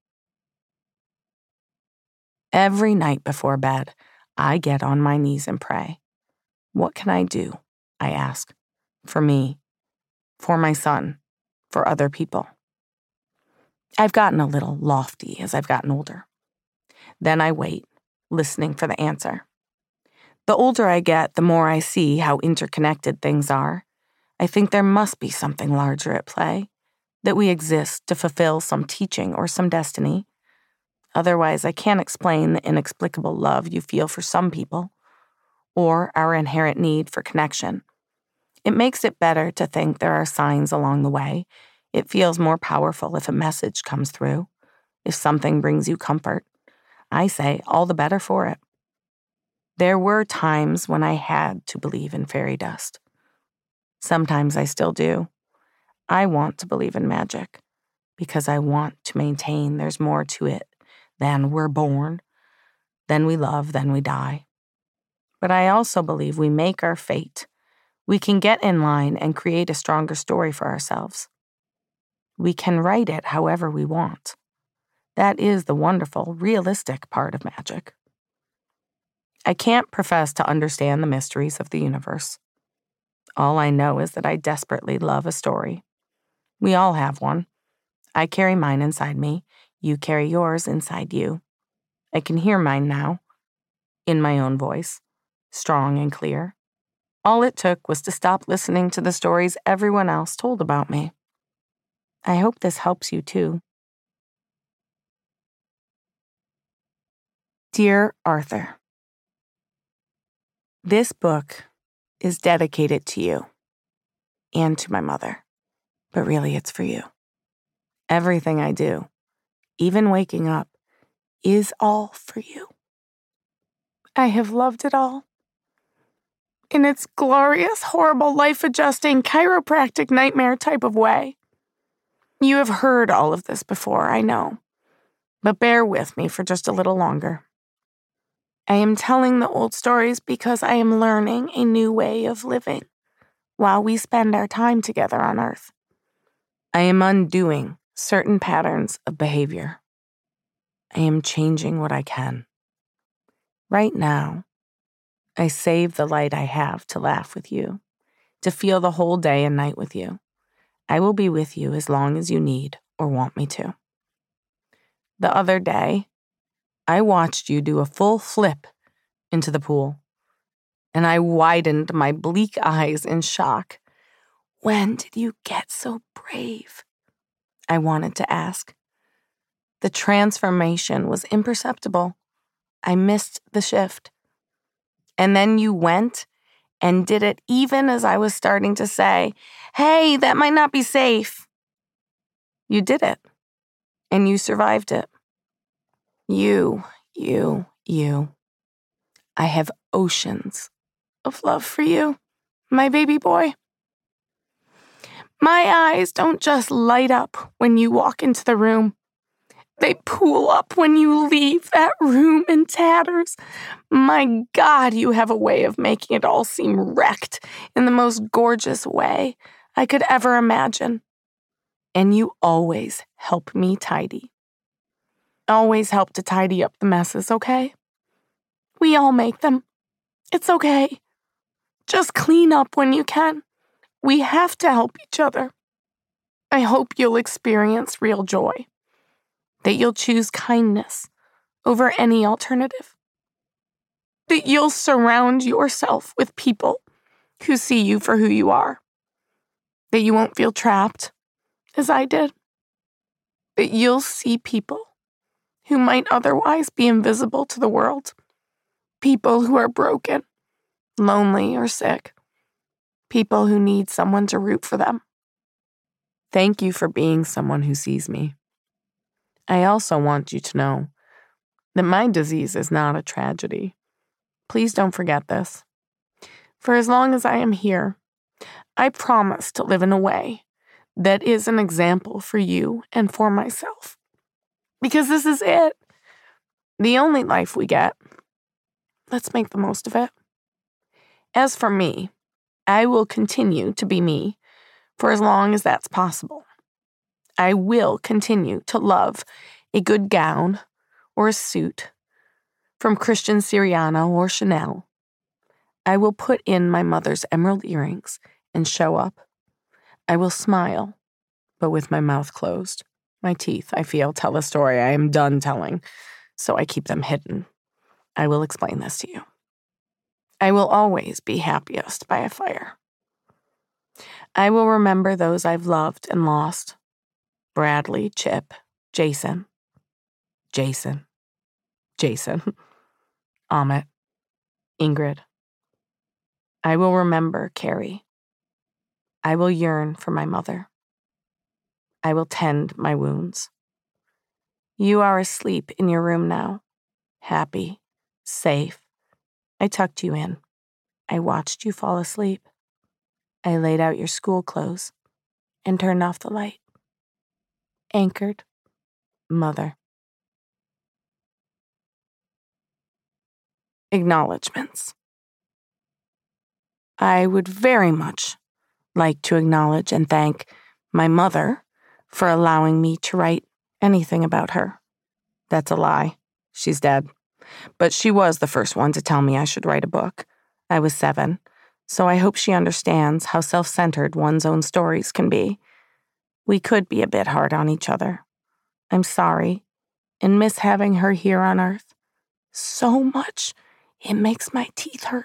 Every night before bed, I get on my knees and pray. What can I do? I ask. For me, for my son, for other people. I've gotten a little lofty as I've gotten older. Then I wait, listening for the answer. The older I get, the more I see how interconnected things are. I think there must be something larger at play, that we exist to fulfill some teaching or some destiny. Otherwise, I can't explain the inexplicable love you feel for some people, or our inherent need for connection. It makes it better to think there are signs along the way. It feels more powerful if a message comes through, if something brings you comfort. I say, all the better for it. There were times when I had to believe in fairy dust. Sometimes I still do. I want to believe in magic because I want to maintain there's more to it than we're born, then we love, then we die. But I also believe we make our fate. We can get in line and create a stronger story for ourselves. We can write it however we want. That is the wonderful, realistic part of magic. I can't profess to understand the mysteries of the universe. All I know is that I desperately love a story. We all have one. I carry mine inside me. You carry yours inside you. I can hear mine now, in my own voice, strong and clear. All it took was to stop listening to the stories everyone else told about me. I hope this helps you too. Dear Arthur, this book is dedicated to you and to my mother, but really it's for you. Everything I do, even waking up, is all for you. I have loved it all. In its glorious, horrible, life-adjusting, chiropractic nightmare type of way. You have heard all of this before, I know, but bear with me for just a little longer. I am telling the old stories because I am learning a new way of living while we spend our time together on Earth. I am undoing certain patterns of behavior. I am changing what I can. Right now, I save the light I have to laugh with you, to feel the whole day and night with you. I will be with you as long as you need or want me to. The other day, I watched you do a full flip into the pool, and I widened my bleak eyes in shock. When did you get so brave? I wanted to ask. The transformation was imperceptible. I missed the shift. And then you went and did it even as I was starting to say, hey, that might not be safe. You did it, and you survived it. You. I have oceans of love for you, my baby boy. My eyes don't just light up when you walk into the room. They pool up when you leave that room in tatters. My God, you have a way of making it all seem wrecked in the most gorgeous way I could ever imagine. And you always help me tidy. Always help to tidy up the messes, okay? We all make them. It's okay. Just clean up when you can. We have to help each other. I hope you'll experience real joy. That you'll choose kindness over any alternative. That you'll surround yourself with people who see you for who you are. That you won't feel trapped, as I did. That you'll see people who might otherwise be invisible to the world. People who are broken, lonely, or sick. People who need someone to root for them. Thank you for being someone who sees me. I also want you to know that my disease is not a tragedy. Please don't forget this. For as long as I am here, I promise to live in a way that is an example for you and for myself. Because this is it. The only life we get. Let's make the most of it. As for me, I will continue to be me for as long as that's possible. I will continue to love a good gown or a suit from Christian Siriano or Chanel. I will put in my mother's emerald earrings and show up. I will smile, but with my mouth closed. My teeth, I feel, tell a story I am done telling, so I keep them hidden. I will explain this to you. I will always be happiest by a fire. I will remember those I've loved and lost. Bradley, Chip, Jason, Amit, Ingrid. I will remember Carrie. I will yearn for my mother. I will tend my wounds. You are asleep in your room now, happy, safe. I tucked you in. I watched you fall asleep. I laid out your school clothes and turned off the light. Anchored, Mother. Acknowledgements. I would very much like to acknowledge and thank my mother for allowing me to write anything about her. That's a lie. She's dead. But she was the first one to tell me I should write a book. I was 7, so I hope she understands how self-centered one's own stories can be. We could be a bit hard on each other. I'm sorry and miss having her here on Earth so much it makes my teeth hurt.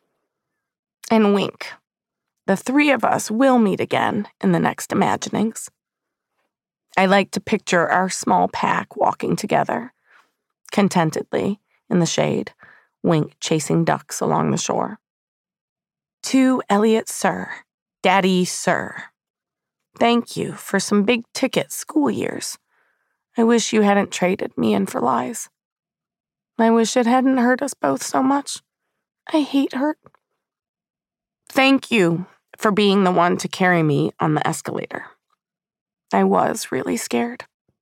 And wink. The 3 of us will meet again in the next imaginings. I like to picture our small pack walking together, contentedly, in the shade, Wink chasing ducks along the shore. To Elliot Sir, Daddy Sir, thank you for some big-ticket school years. I wish you hadn't traded me in for lies. I wish it hadn't hurt us both so much. I hate hurt. Thank you for being the one to carry me on the escalator. I was really scared.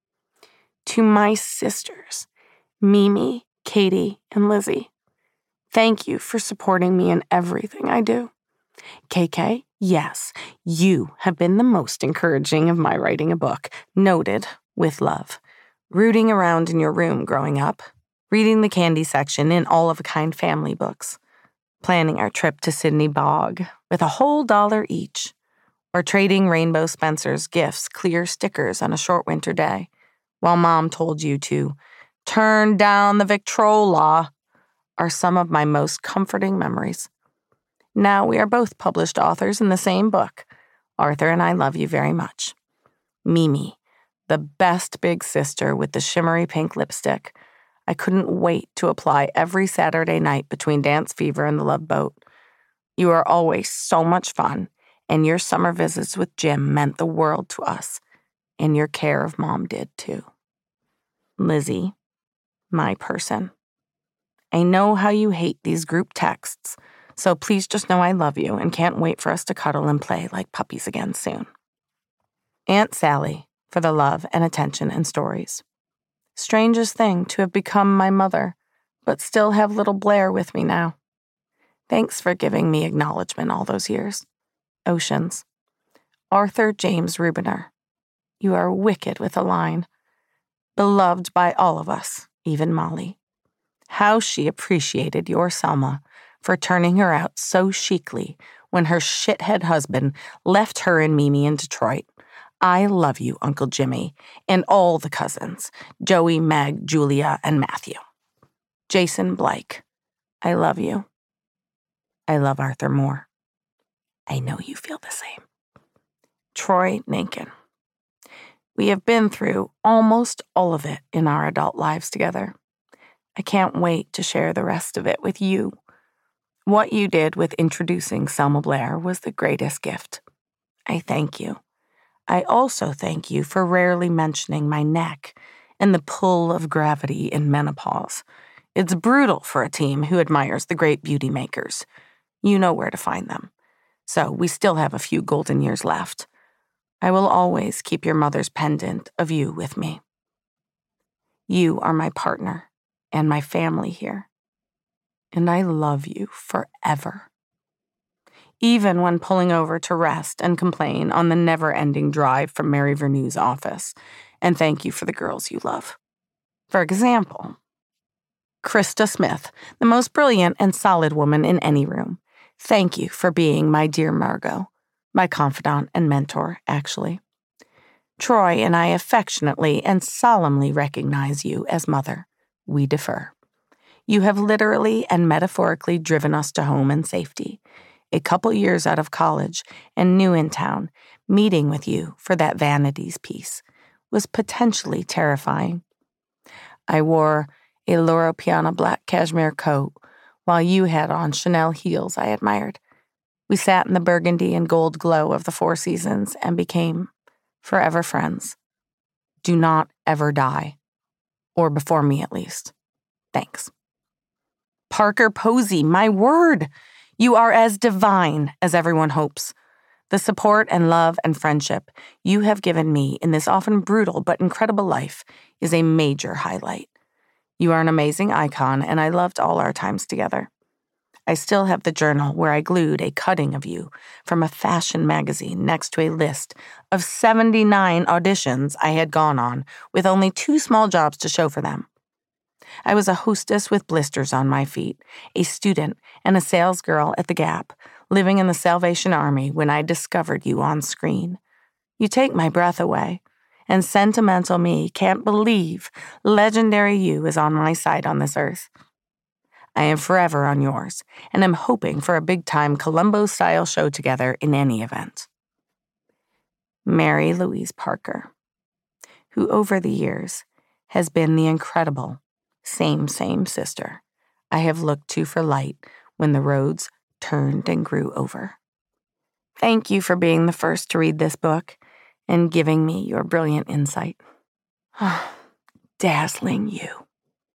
To my sisters, Mimi, Katie, and Lizzie, thank you for supporting me in everything I do. KK, yes, you have been the most encouraging of my writing a book. Noted, with love. Rooting around in your room growing up, reading the candy section in all-of-a-kind family books, planning our trip to Sydney Bog with a whole $1 each, or trading Rainbow Spencer's gifts clear stickers on a short winter day, while Mom told you to turn down the Victrola, are some of my most comforting memories. Now we are both published authors in the same book. Arthur and I love you very much. Mimi, the best big sister with the shimmery pink lipstick. I couldn't wait to apply every Saturday night between Dance Fever and the Love Boat. You are always so much fun, and your summer visits with Jim meant the world to us, and your care of Mom did too. Lizzie, my person. I know how you hate these group texts, so please just know I love you and can't wait for us to cuddle and play like puppies again soon. Aunt Sally, for the love and attention and stories. Strangest thing to have become my mother, but still have little Blair with me now. Thanks for giving me acknowledgement all those years. Oceans. Arthur James Rubiner. You are wicked with a line. Beloved by all of us, even Molly. How she appreciated your Selma for turning her out so chicly when her shithead husband left her and Mimi in Detroit. I love you, Uncle Jimmy, and all the cousins, Joey, Meg, Julia, and Matthew. Jason Blake, I love you. I love Arthur more. I know you feel the same. Troy Nankin. We have been through almost all of it in our adult lives together. I can't wait to share the rest of it with you. What you did with introducing Selma Blair was the greatest gift. I thank you. I also thank you for rarely mentioning my neck and the pull of gravity in menopause. It's brutal for a team who admires the great beauty makers. You know where to find them. So we still have a few golden years left. I will always keep your mother's pendant of you with me. You are my partner and my family here. And I love you forever. Even when pulling over to rest and complain on the never-ending drive from Mary Verneu's office. And thank you for the girls you love. For example, Krista Smith, the most brilliant and solid woman in any room. Thank you for being my dear Margot, my confidant and mentor, actually. Troy and I affectionately and solemnly recognize you as mother. We defer. You have literally and metaphorically driven us to home and safety. A couple years out of college and new in town, meeting with you for that vanities piece was potentially terrifying. I wore a Loro Piana black cashmere coat while you had on Chanel heels I admired. We sat in the burgundy and gold glow of the Four Seasons and became forever friends. Do not ever die. Or before me, at least. Thanks. Parker Posey, my word! You are as divine as everyone hopes. The support and love and friendship you have given me in this often brutal but incredible life is a major highlight. You are an amazing icon, and I loved all our times together. I still have the journal where I glued a cutting of you from a fashion magazine next to a list of 79 auditions I had gone on with only 2 small jobs to show for them. I was a hostess with blisters on my feet, a student and a sales girl at the Gap, living in the Salvation Army when I discovered you on screen. You take my breath away, and sentimental me can't believe legendary you is on my side on this earth. I am forever on yours, and am hoping for a big-time Columbo-style show together in any event. Mary Louise Parker, who over the years has been the incredible same sister I have looked to for light when the roads turned and grew over. Thank you for being the first to read this book and giving me your brilliant insight. Dazzling you.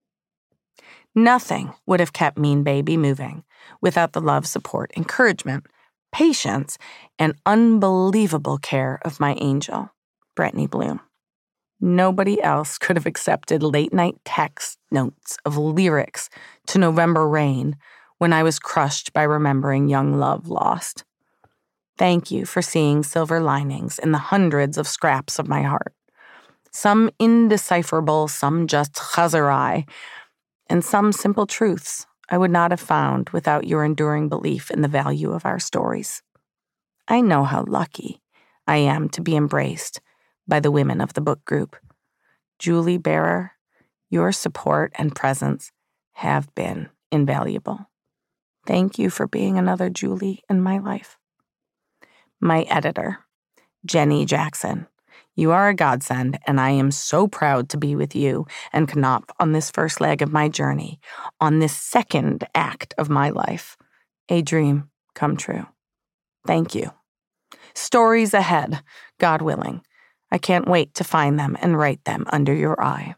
Nothing would have kept Mean Baby moving without the love, support, encouragement, patience, and unbelievable care of my angel, Brittany Bloom. Nobody else could have accepted late-night text notes of lyrics to November Rain when I was crushed by remembering young love lost. Thank you for seeing silver linings in the hundreds of scraps of my heart. Some indecipherable, some just chazarai, and some simple truths I would not have found without your enduring belief in the value of our stories. I know how lucky I am to be embraced by the women of the book group. Julie Bearer, your support and presence have been invaluable. Thank you for being another Julie in my life. My editor, Jenny Jackson, you are a godsend, and I am so proud to be with you and Knopf on this first leg of my journey, on this second act of my life. A dream come true. Thank you. Stories ahead, God willing. I can't wait to find them and write them under your eye.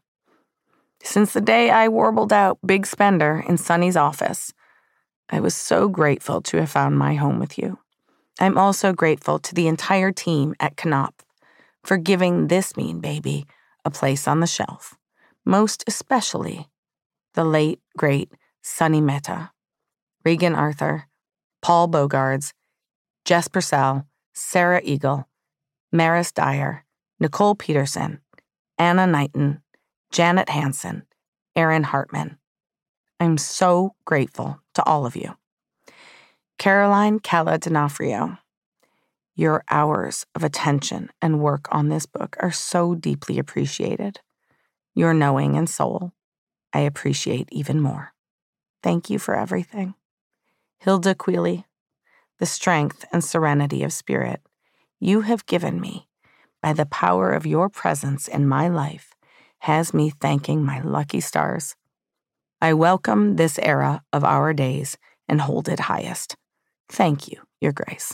Since the day I warbled out Big Spender in Sonny's office, I was so grateful to have found my home with you. I'm also grateful to the entire team at Knopf for giving this mean baby a place on the shelf, most especially the late, great Sonny Mehta, Regan Arthur, Paul Bogards, Jess Purcell, Sarah Eagle, Maris Dyer, Nicole Peterson, Anna Knighton, Janet Hansen, Aaron Hartman. I'm so grateful to all of you. Caroline Calla D'Onofrio, your hours of attention and work on this book are so deeply appreciated. Your knowing and soul, I appreciate even more. Thank you for everything. Hilda Queely, the strength and serenity of spirit you have given me by the power of your presence in my life has me thanking my lucky stars. I welcome this era of our days and hold it highest. Thank you, Your Grace.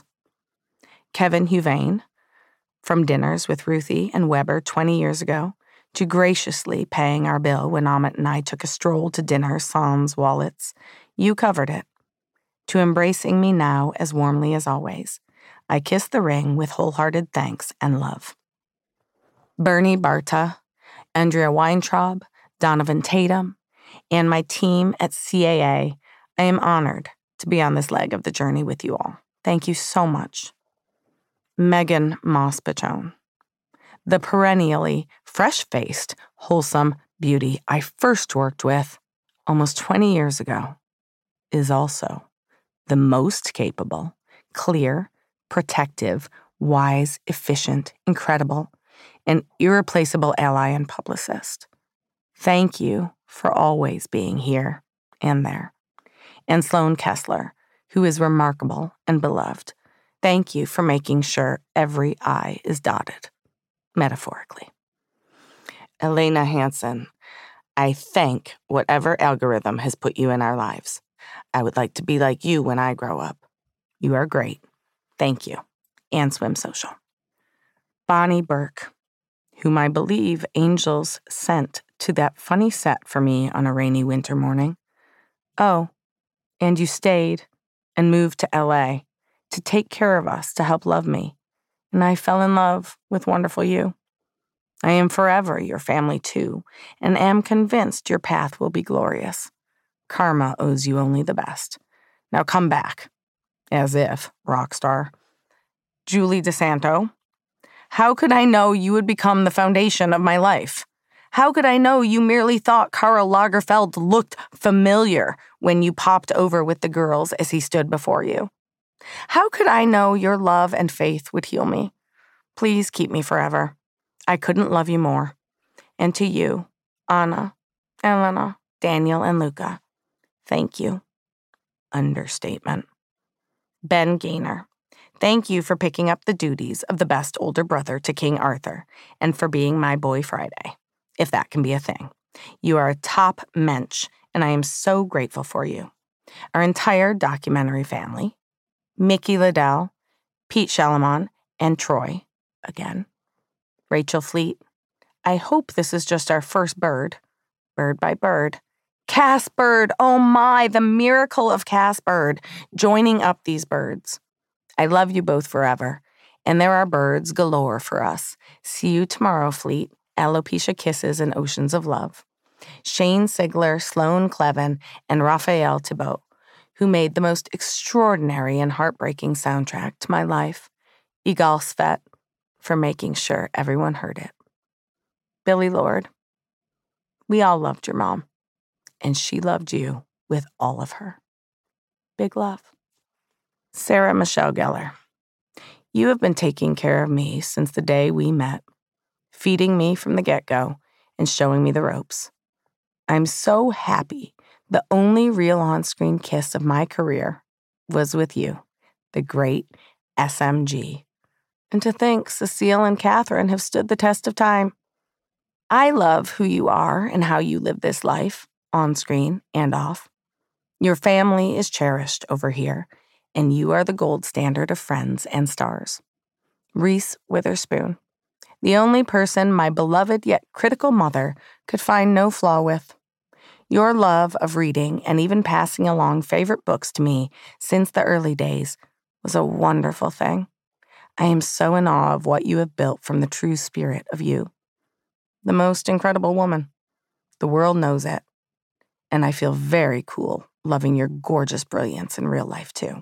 Kevin Huvain, from dinners with Ruthie and Weber 20 years ago, to graciously paying our bill when Amit and I took a stroll to dinner sans wallets, you covered it. To embracing me now as warmly as always, I kiss the ring with wholehearted thanks and love. Bernie Barta, Andrea Weintraub, Donovan Tatum, and my team at CAA, I am honored to be on this leg of the journey with you all. Thank you so much. Megan Moss-Pachone, the perennially fresh-faced, wholesome beauty I first worked with almost 20 years ago, is also the most capable, clear, protective, wise, efficient, incredible, and irreplaceable ally and publicist. Thank you for always being here and there. And Sloan Kessler, who is remarkable and beloved, thank you for making sure every I is dotted, metaphorically. Elena Hansen, I thank whatever algorithm has put you in our lives. I would like to be like you when I grow up. You are great. Thank you. And Swim Social. Bonnie Burke, whom I believe angels sent to that funny set for me on a rainy winter morning. Oh, and you stayed and moved to LA to take care of us, to help love me. And I fell in love with wonderful you. I am forever your family too, and am convinced your path will be glorious. Karma owes you only the best. Now come back. As if, rock star. Julie DeSanto, how could I know you would become the foundation of my life? How could I know you merely thought Karl Lagerfeld looked familiar when you popped over with the girls as he stood before you? How could I know your love and faith would heal me? Please keep me forever. I couldn't love you more. And to you, Anna, Elena, Daniel, and Luca, thank you. Understatement. Ben Gaynor, thank you for picking up the duties of the best older brother to King Arthur and for being my boy Friday, if that can be a thing. You are a top mensch, and I am so grateful for you. Our entire documentary family, Mickey Liddell, Pete Shalamon, and Troy, again. Rachel Fleet, I hope this is just our first bird by bird. Cass Bird, oh my, the miracle of Cass Bird, joining up these birds. I love you both forever, and there are birds galore for us. See you tomorrow, Fleet. Alopecia kisses and oceans of love. Shane Sigler, Sloan Clevin, and Raphael Thibault, who made the most extraordinary and heartbreaking soundtrack to my life. Igal Svet, for making sure everyone heard it. Billy Lord, we all loved your mom, and she loved you with all of her. Big love. Sarah Michelle Gellar, you have been taking care of me since the day we met, feeding me from the get-go and showing me the ropes. I'm so happy the only real on-screen kiss of my career was with you, the great SMG. And to think Cecile and Catherine have stood the test of time. I love who you are and how you live this life, on screen and off. Your family is cherished over here, and you are the gold standard of friends and stars. Reese Witherspoon, the only person my beloved yet critical mother could find no flaw with. Your love of reading and even passing along favorite books to me since the early days was a wonderful thing. I am so in awe of what you have built from the true spirit of you. The most incredible woman. The world knows it. And I feel very cool loving your gorgeous brilliance in real life, too.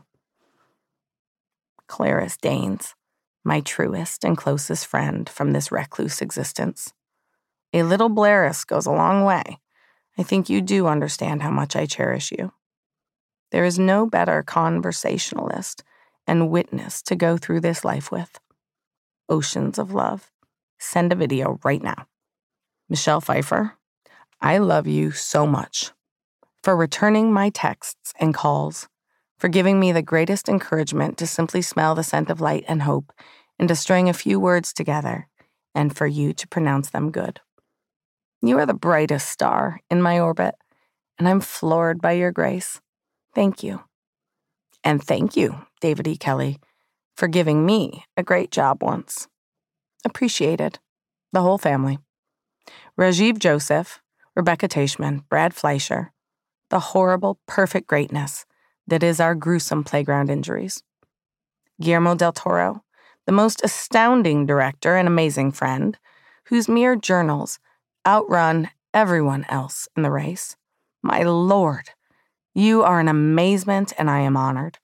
Clarice Danes, my truest and closest friend from this recluse existence. A little Blaris goes a long way. I think you do understand how much I cherish you. There is no better conversationalist and witness to go through this life with. Oceans of love. Send a video right now. Michelle Pfeiffer, I love you so much. For returning my texts and calls, for giving me the greatest encouragement to simply smell the scent of light and hope and to string a few words together, and for you to pronounce them good. You are the brightest star in my orbit, and I'm floored by your grace. Thank you. And thank you, David E. Kelley, for giving me a great job once. Appreciated. The whole family. Rajiv Joseph, Rebecca Teichman, Brad Fleischer, the horrible, perfect greatness that is our gruesome playground injuries. Guillermo del Toro, the most astounding director and amazing friend, whose mere journals outrun everyone else in the race. My Lord, you are an amazement, and I am honored.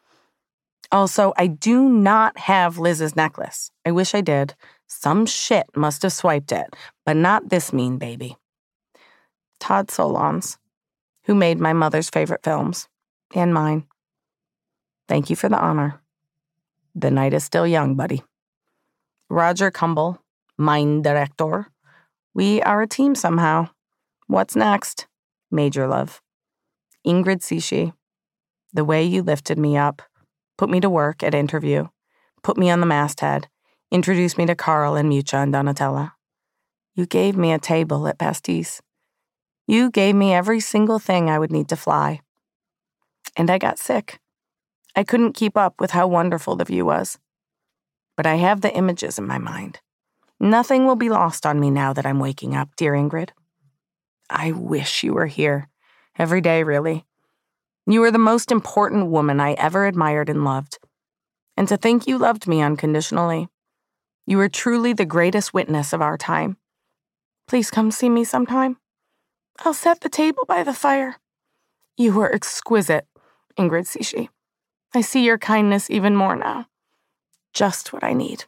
Also, I do not have Liz's necklace. I wish I did. Some shit must have swiped it, but not this mean baby. Todd Solondz, who made my mother's favorite films, and mine. Thank you for the honor. The night is still young, buddy. Roger Cumble, mein Director. We are a team somehow. What's next? Major love. Ingrid Sishi, the way you lifted me up, put me to work at interview, put me on the masthead, introduced me to Carl and Mucha and Donatella. You gave me a table at Pastis. You gave me every single thing I would need to fly. And I got sick. I couldn't keep up with how wonderful the view was. But I have the images in my mind. Nothing will be lost on me now that I'm waking up, dear Ingrid. I wish you were here. Every day, really. You were the most important woman I ever admired and loved. And to think you loved me unconditionally. You were truly the greatest witness of our time. Please come see me sometime. I'll set the table by the fire. You were exquisite, Ingrid Sishi. I see your kindness even more now. Just what I need.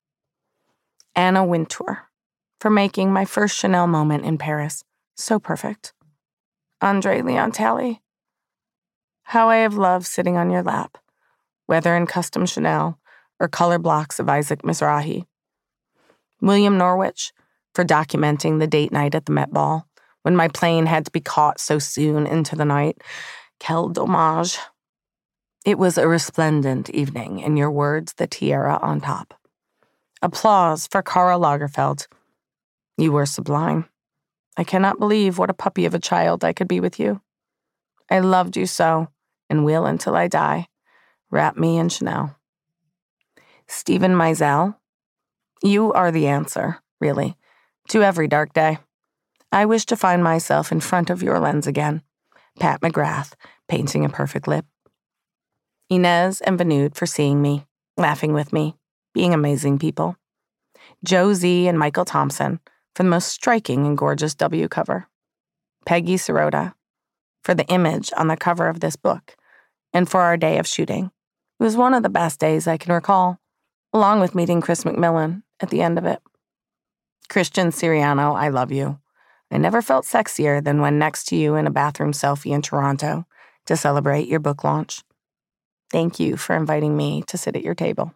Anna Wintour, for making my first Chanel moment in Paris so perfect. Andre Leon Talley. How I have loved sitting on your lap, whether in custom Chanel or color blocks of Isaac Mizrahi. William Norwich, for documenting the date night at the Met Ball, when my plane had to be caught so soon into the night. Quel dommage. It was a resplendent evening, in your words, the tiara on top. Applause for Karl Lagerfeld. You were sublime. I cannot believe what a puppy of a child I could be with you. I loved you so, and will until I die. Wrap me in Chanel. Stephen Meisel. You are the answer, really, to every dark day. I wish to find myself in front of your lens again. Pat McGrath, painting a perfect lip. Inez and Vanud for seeing me, laughing with me, being amazing people. Joe Z and Michael Thompson for the most striking and gorgeous W cover. Peggy Sirota for the image on the cover of this book, and for our day of shooting. It was one of the best days I can recall, along with meeting Chris McMillan at the end of it. Christian Siriano, I love you. I never felt sexier than when next to you in a bathroom selfie in Toronto to celebrate your book launch. Thank you for inviting me to sit at your table.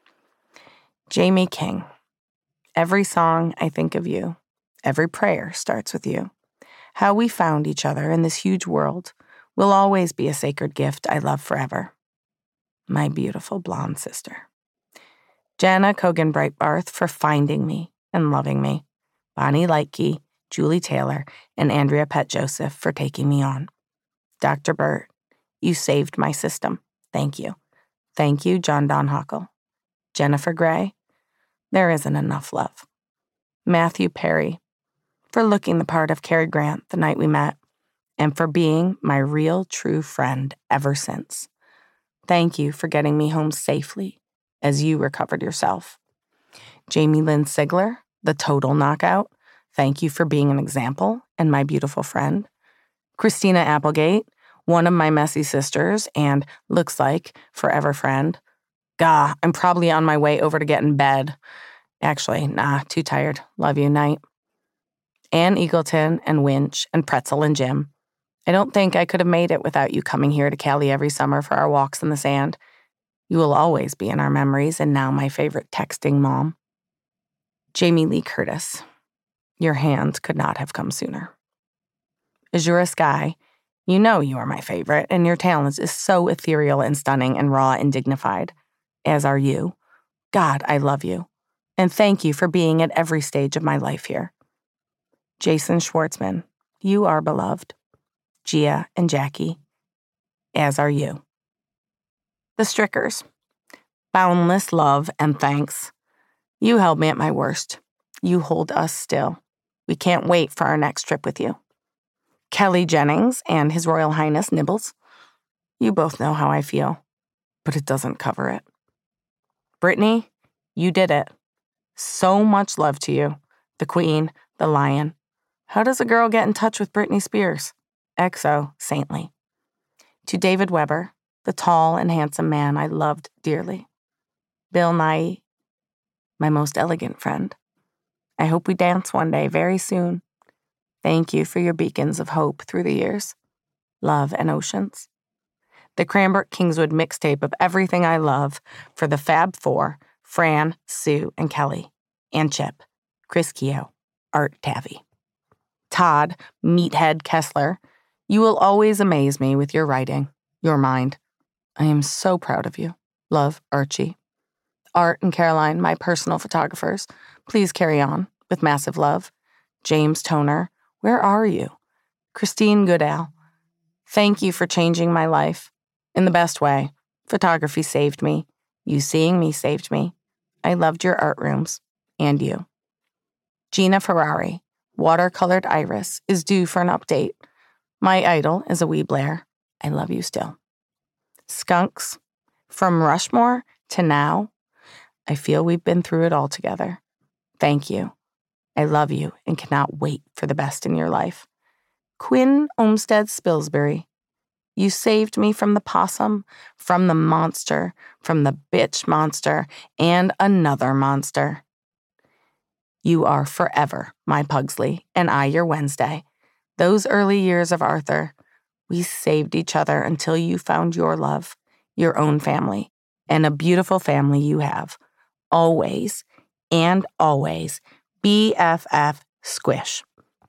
Jamie King. Every song I think of you. Every prayer starts with you. How we found each other in this huge world will always be a sacred gift I love forever. My beautiful blonde sister. Jana Kogan Breitbarth for finding me and loving me. Bonnie Lightke, Julie Taylor, and Andrea Pett Joseph for taking me on. Dr. Burt, you saved my system. Thank you. Thank you, John Donhockle. Jennifer Gray, there isn't enough love. Matthew Perry, for looking the part of Cary Grant the night we met, and for being my real true friend ever since. Thank you for getting me home safely as you recovered yourself. Jamie Lynn Sigler, the total knockout, thank you for being an example and my beautiful friend. Christina Applegate, one of my messy sisters and, looks like, forever friend. Gah, I'm probably on my way over to get in bed. Actually, nah, too tired. Love you, night. Ann Eagleton and Winch and Pretzel and Jim. I don't think I could have made it without you coming here to Cali every summer for our walks in the sand. You will always be in our memories and now my favorite texting mom. Jamie Lee Curtis. Your hand could not have come sooner. Azura Sky, You know you are my favorite, and your talent is so ethereal and stunning and raw and dignified, as are you. God, I love you. And thank you for being at every stage of my life here. Jason Schwartzman, you are beloved. Gia and Jackie, as are you. The Strickers, boundless love and thanks. You held me at my worst. You hold us still. We can't wait for our next trip with you. Kelly Jennings and His Royal Highness Nibbles. You both know how I feel, but it doesn't cover it. Brittany, you did it. So much love to you. The Queen, the Lion. How does a girl get in touch with Britney Spears? XO, saintly. To David Weber, the tall and handsome man I loved dearly. Bill Nye, my most elegant friend. I hope we dance one day very soon. Thank you for your beacons of hope through the years. Love and oceans. The Cranbrook Kingswood mixtape of everything I love for the Fab Four, Fran, Sue, and Kelly. And Chip, Chris Keogh, Art Tavy. Todd, Meathead Kessler, you will always amaze me with your writing, your mind. I am so proud of you. Love, Archie. Art and Caroline, my personal photographers, please carry on with massive love. James Toner, where are you? Christine Goodall, thank you for changing my life. In the best way. Photography saved me. You seeing me saved me. I loved your art rooms. And you. Gina Ferrari, Watercolored Iris, is due for an update. My idol is a wee Blair. I love you still. Skunks, from Rushmore to now, I feel we've been through it all together. Thank you. I love you and cannot wait for the best in your life. Quinn Olmsted Spilsbury, you saved me from the possum, from the monster, from the bitch monster, and another monster. You are forever my Pugsley, and I your Wednesday. Those early years of Arthur, we saved each other until you found your love, your own family, and a beautiful family you have. Always, and always, BFF Squish.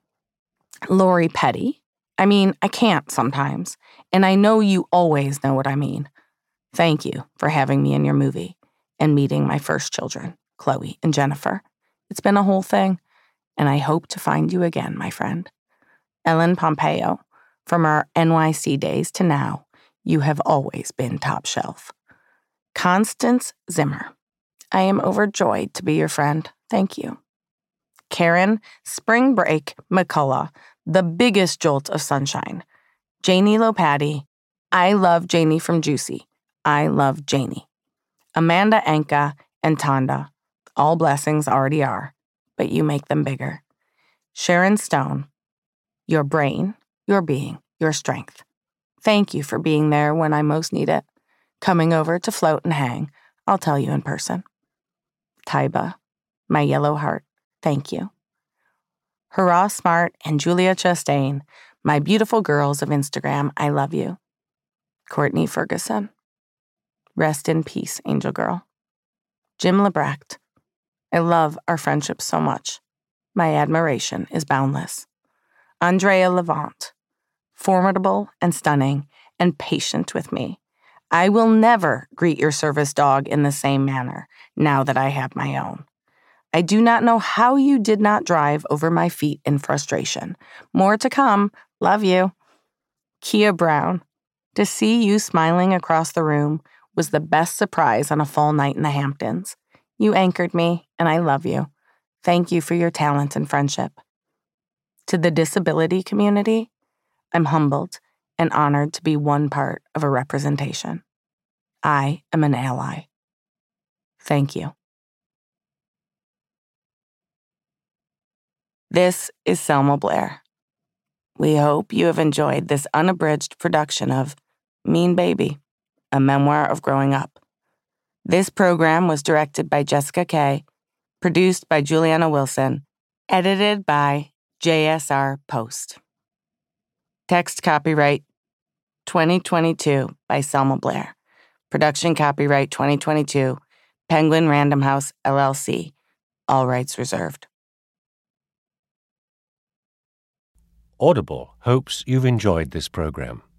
Lori Petty. I can't sometimes, and I know you always know what I mean. Thank you for having me in your movie and meeting my first children, Chloe and Jennifer. It's been a whole thing, and I hope to find you again, my friend. Ellen Pompeo, from our NYC days to now, you have always been top shelf. Constance Zimmer, I am overjoyed to be your friend. Thank you. Karen Spring Break McCullough, the biggest jolt of sunshine. Janie Lopati, I love Janie from Juicy. I love Janie. Amanda Anka and Tonda, all blessings already are, but you make them bigger. Sharon Stone, your brain, your being, your strength. Thank you for being there when I most need it. Coming over to float and hang. I'll tell you in person. Taiba, my yellow heart, thank you. Hurrah Smart and Julia Chastain, my beautiful girls of Instagram, I love you. Courtney Ferguson, rest in peace, angel girl. Jim Lebrecht, I love our friendship so much. My admiration is boundless. Andrea Levant, formidable and stunning and patient with me. I will never greet your service dog in the same manner now that I have my own. I do not know how you did not drive over my feet in frustration. More to come. Love you. Kia Brown, to see you smiling across the room was the best surprise on a fall night in the Hamptons. You anchored me, and I love you. Thank you for your talent and friendship. To the disability community, I'm humbled and honored to be one part of a representation. I am an ally. Thank you. This is Selma Blair. We hope you have enjoyed this unabridged production of Mean Baby, a memoir of growing up. This program was directed by Jessica Kay, produced by Juliana Wilson, edited by JSR Post. Text copyright 2022 by Selma Blair. Production copyright 2022, Penguin Random House, LLC. All rights reserved. Audible hopes you've enjoyed this program.